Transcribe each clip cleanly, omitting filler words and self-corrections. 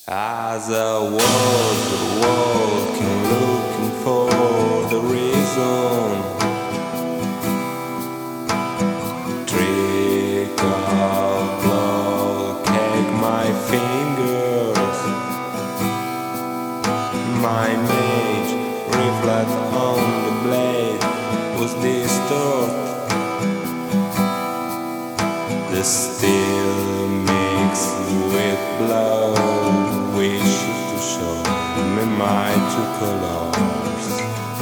As I was walking, looking for the reason, trick of blood cake my fingers, my mage reflect on the blade was distorted. The steel mixed with blood wishes to show me my true colors.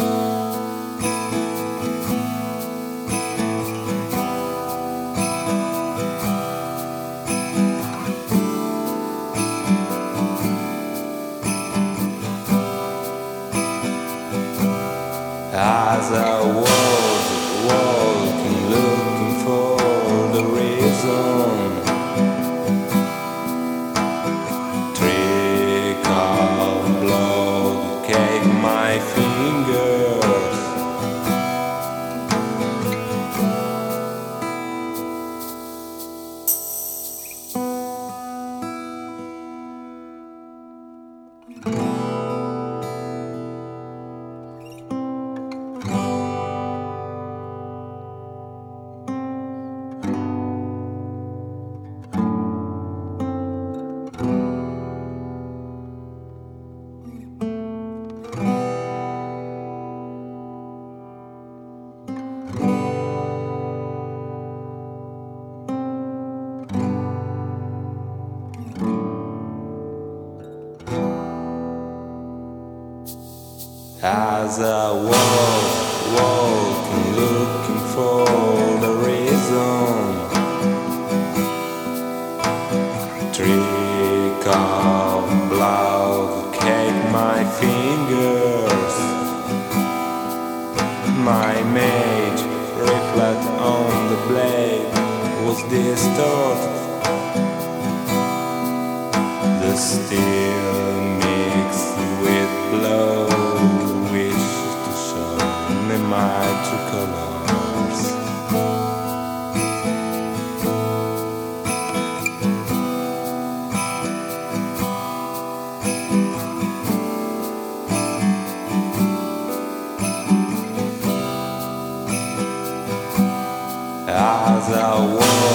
As I was walking, looking for the reason, trick of blood cake my fingers, as I was walking, looking for the reason, trick of blood cake my fingers, my mage reflect on the blade was distorted. The steel mixed with blood wishes to show me my true colors. As I was